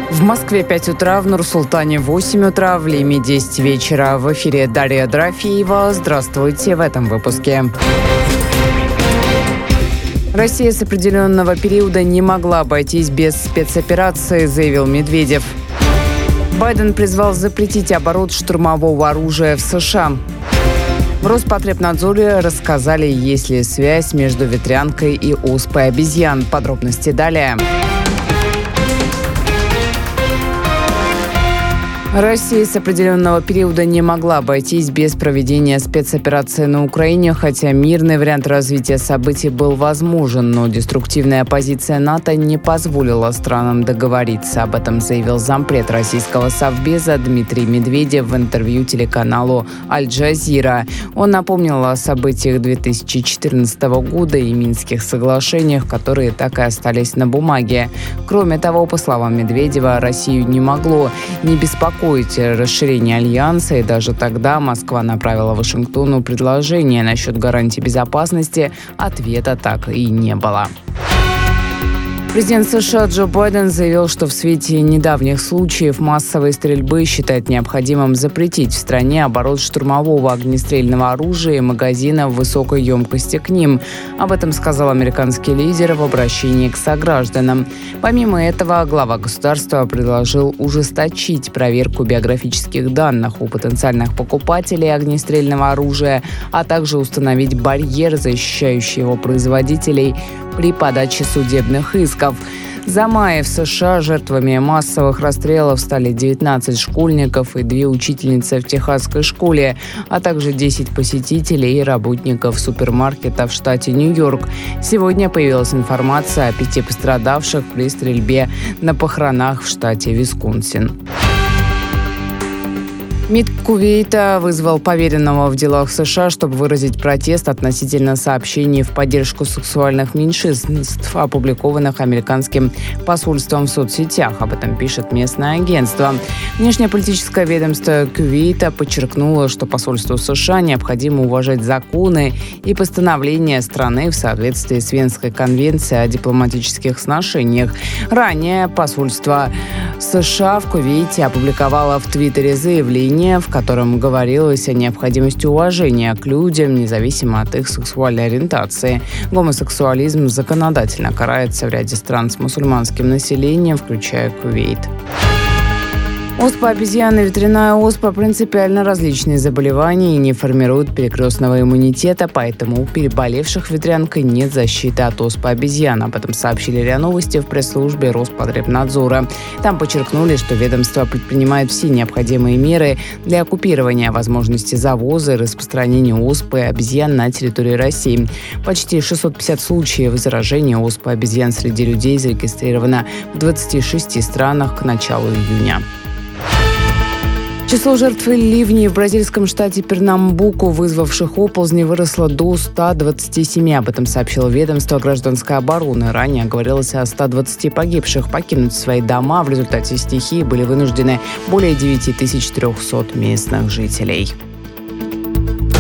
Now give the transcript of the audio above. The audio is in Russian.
В Москве 5 утра, в Нур-Султане 8 утра, в Лиме 10 вечера. В эфире Дарья Дорофеева. Здравствуйте в этом выпуске. Россия с определенного периода не могла обойтись без спецоперации, заявил Медведев. Байден призвал запретить оборот штурмового оружия в США. В Роспотребнадзоре рассказали, есть ли связь между ветрянкой и оспой обезьян. Подробности далее. Россия с определенного периода не могла обойтись без проведения спецоперации на Украине, хотя мирный вариант развития событий был возможен, но деструктивная позиция НАТО не позволила странам договориться. Об этом заявил зампред российского Совбеза Дмитрий Медведев в интервью телеканалу «Аль-Джазира». Он напомнил о событиях 2014 года и Минских соглашениях, которые так и остались на бумаге. Кроме того, по словам Медведева, Россию не могло не беспокоить расширение альянса, и даже тогда Москва направила Вашингтону предложение насчет гарантий безопасности. Ответа так и не было. Президент США Джо Байден заявил, что в свете недавних случаев массовой стрельбы считает необходимым запретить в стране оборот штурмового огнестрельного оружия и магазинов высокой емкости к ним. Об этом сказал американский лидер в обращении к согражданам. Помимо этого, глава государства предложил ужесточить проверку биографических данных у потенциальных покупателей огнестрельного оружия, а также установить барьер, защищающий его производителей при подаче судебных исков. За май в США жертвами массовых расстрелов стали 19 школьников и 2 учительницы в техасской школе, а также 10 посетителей и работников супермаркета в штате Нью-Йорк. Сегодня появилась информация о 5 пострадавших при стрельбе на похоронах в штате Висконсин. МИД Кувейта вызвал поверенного в делах США, чтобы выразить протест относительно сообщений в поддержку сексуальных меньшинств, опубликованных американским посольством в соцсетях. Об этом пишет местное агентство. Внешнеполитическое ведомство Кувейта подчеркнуло, что посольству США необходимо уважать законы и постановления страны в соответствии с Венской конвенцией о дипломатических сношениях. Ранее посольство США в Кувейте опубликовало в Твиттере заявление, в котором говорилось о необходимости уважения к людям, независимо от их сексуальной ориентации. Гомосексуализм законодательно карается в ряде стран с мусульманским населением, включая Кувейт. Оспа обезьяны и ветряная оспа – принципиально различные заболевания и не формируют перекрестного иммунитета, поэтому у переболевших ветрянкой нет защиты от оспы обезьян. Об этом сообщили РИА Новости в пресс-службе Роспотребнадзора. Там подчеркнули, что ведомство предпринимает все необходимые меры для купирования возможности завоза и распространения оспы обезьян на территории России. Почти 650 случаев заражения оспой обезьян среди людей зарегистрировано в 26 странах к началу июня. Число жертв ливней в бразильском штате Пернамбуку, вызвавших оползни, выросло до 127. Об этом сообщило ведомство гражданской обороны. Ранее говорилось о 120 погибших. Покинуть свои дома в результате стихии были вынуждены более 9300 местных жителей.